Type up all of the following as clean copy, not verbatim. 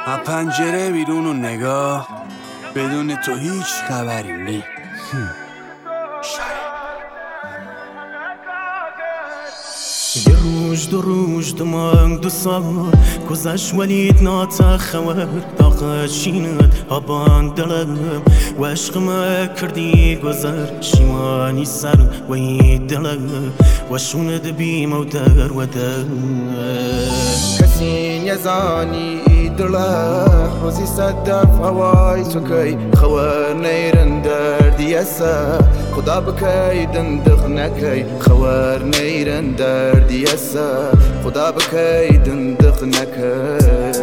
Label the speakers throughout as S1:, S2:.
S1: از پنجره بیرون و نگاه، بدون تو هیچ خبری نی.
S2: یه روز دو روز دو ماه دو سال گذشت ولیت ناتخور طاقت شینت آبان دلم و عشقم کردی گذر شیمانی سر و این دلم و شوند بیم و در و در
S3: کسی نزانی دله روزی صدف هوای سکی خوار نیرن دردی اسا خدا بکی دندخ نکی خوار نیرن دردی اسا خدا بکی دندخ نکی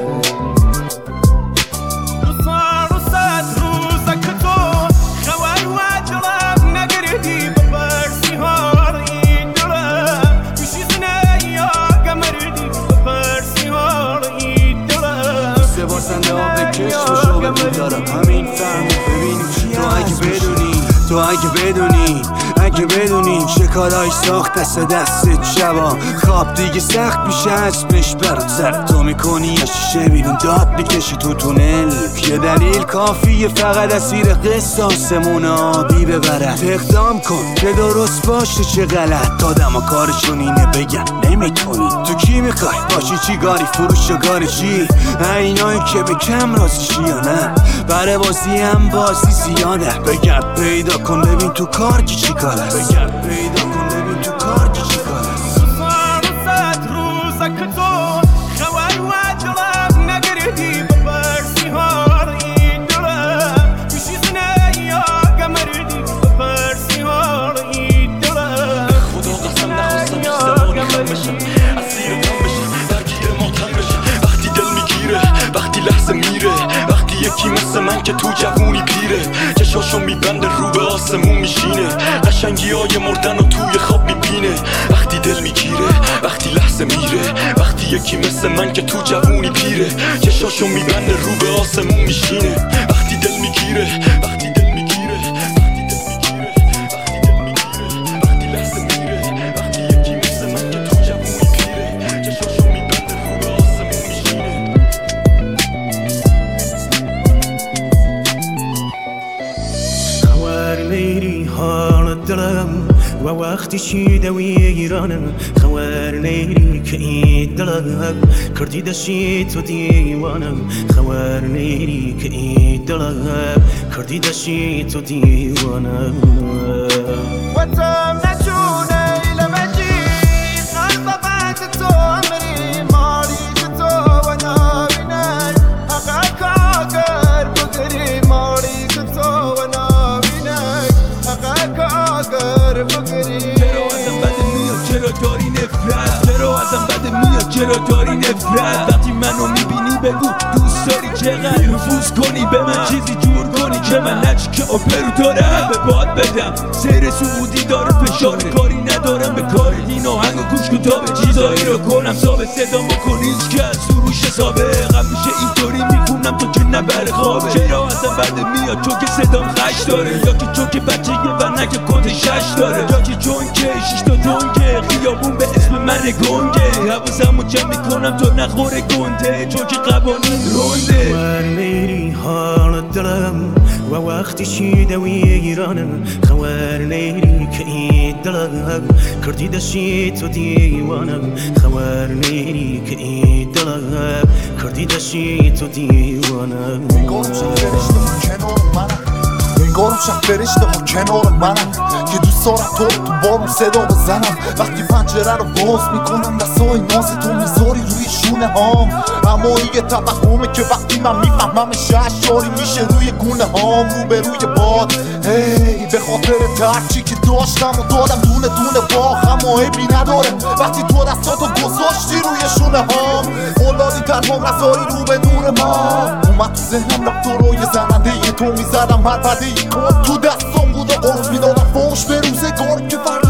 S1: همین فهم ببینیم تو اگه بدونی چه کارهایی ساخت دست شبا خواب دیگه سخت میشه اسمش برات سر تو میکنی یا شیشه بیرون داد میکشی تو تونل یه دلیل کافیه فقط اسیر قصاصمون آبی ببرد اقدام کن که درست باشه چه غلط آدم ها کارشون اینه بگن نمیتونی تو کی میخوای باشی چیگاری فروش و گاری چی اینایی که به کم رازیشی یا نه برای بازی هم بازی زیاده بگرد پیدا کن ببین تو کار کی چی کار است بگرد پیدا کن ببین تو کار کی چی کار است
S4: یکی مثل من که تو جوونی پیره چشاشو میبنده رو به آسمون میشینه قشنگی های مردن و توی خواب میبینه وقتی دل میگیره وقتی لحظه میره وقتی یکی مثل من که تو جوونی پیره چشاشو میبنده رو به آسمون میشینه وقتی دل میگیره وقتی دل میگیره وقتی دل میگیره وقتی دل میگیره وقتی لحظه میره وقتی یکی مثل من که تو جوونی پیره چشاشو میبنده رو به آسمون میشینه
S2: لیری حال دلم و وقتی شیده ویرانم خوار لیری که این دلم کردی دشی تو دیوانم خوار لیری که این دلم کردی دشی تو دیوانم
S3: و تم نجونه لمجی قلب بعد تو عمری مالی تو و نابینن حقا کاغر بگری مالی تو و
S4: چرا ازم بد میاد چرا داری نفرت چرا ازم بد میاد چرا داری نفرت وقتی منو میبینی بگو دوست داری چقدر نفوذ کنی به من چیزی جور کنی که من نچی که آپرو دارم به باد بدم سیر سعودی داره فشار کاری ندارم به کار دین آهنگ و گوش کتاب چیزایی رو کنم ثابت صدا بکنی هیچ که از سروش سابقم میشه اینطوری میخونم تو که نبر خوابه چرا ازم بد میاد چون که صدام خش داره یا که چون که بچه یه ونک کت شش داره یا که چون که شیش تا دنگه خیابون به اسم من گنگه حواسمو جمع میکنم تو نخوره گنده چون که قوانین رونده
S2: خوار لیری حال دلم و وقتی شیده ویرانم خوار لیری که این دلم کردی دشی تو دیوانم خوار لیری که این دلم کردی دشی تو دیوانم
S5: انگارم شب فرشته کنار منم که دوست دارم تو بارم صدا بزنم وقتی پنجره رو باز میکنم دستای ناز تو میذاری روی شونه هام اما یه توهمه که وقتی من میفهمم ششاری میشه روی گونه هام رو به روی باد هی به خاطر ترچی که داشتم و دادم دونه دونه باخم و عیبی نداره وقتی تو دستاتو گذاشتی روی شونه هام اولادی تنها رسایی رو به نور ما اومد تو ذهنم رفت روی زننده تو میزدم هر پده کن تو دستم بود و قرص میدادم فوش به روزگار که